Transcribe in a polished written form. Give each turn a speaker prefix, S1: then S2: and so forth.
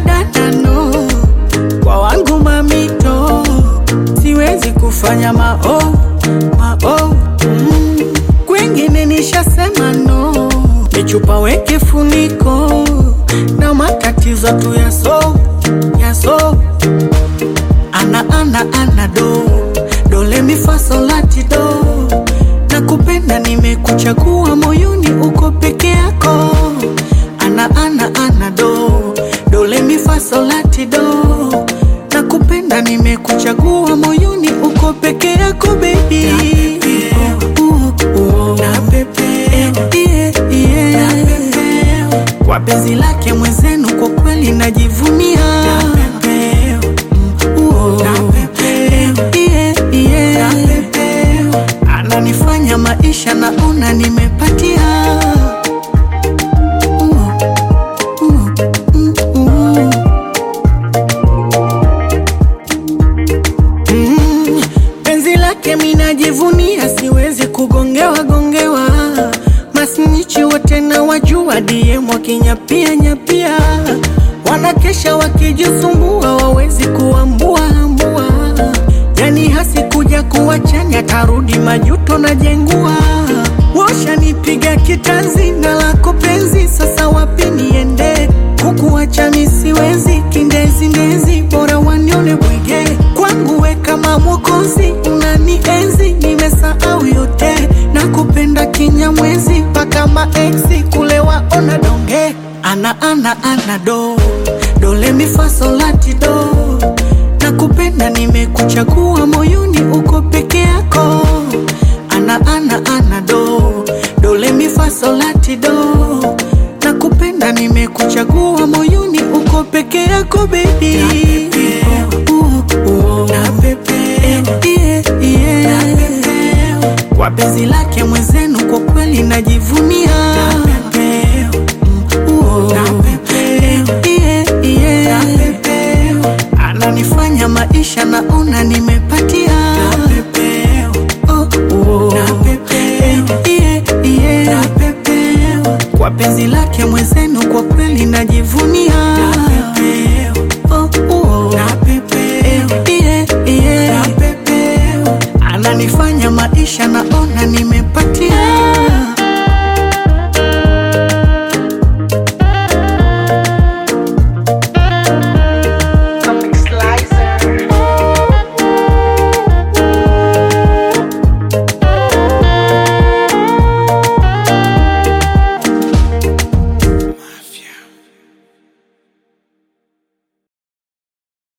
S1: dada no, kwa wangu mamito, siwezi kufanya mao kwengine nishasema no, michupa weke funiko, na matatizo tu yaso ana do le mi fa sol la ti do, nakupenda nimekuchagua, moyoni uko peke yako, ana do le mi fa sol la ti do, nakupenda nimekuchagua, moyoni uko peke yako baby. Kwa penzi lake mwenzenu kwa kweli najivunia, ananifanya maisha naona nimepatia. Penzi lake minajivunia, siwezi kugongewa, masnichi wote na wajua, DM wakinyapia, wanakesha wakijisumbua, wawezi kuambua, yani hasikuja kuwachanya, tarudi majuto na jengua, washa nipiga kitanzi na lako penzi, sasa wapi niende, kukuacha nisiwezi, kindezi bora wanione bwige, kwangu we kama mwokozi, unanienzi, nimesahau yote, nakupenda kinyamwezi, paka maeksi kule waona donge, ana do le mi fa sol la ti do, nakupenda nimekuchagua, moyoni uko peke yako, ana do le mi fa sol la ti do, nakupenda nimekuchagua, moyoni uko peke yako baby. Kwa penzi lake mwenzenu kwa kweli najivunia, ananifanya maisha naona nimepatia. Kwa penzi lake mwenzenu kwa kweli najivunia, ananifanya maisha naona nimepatia.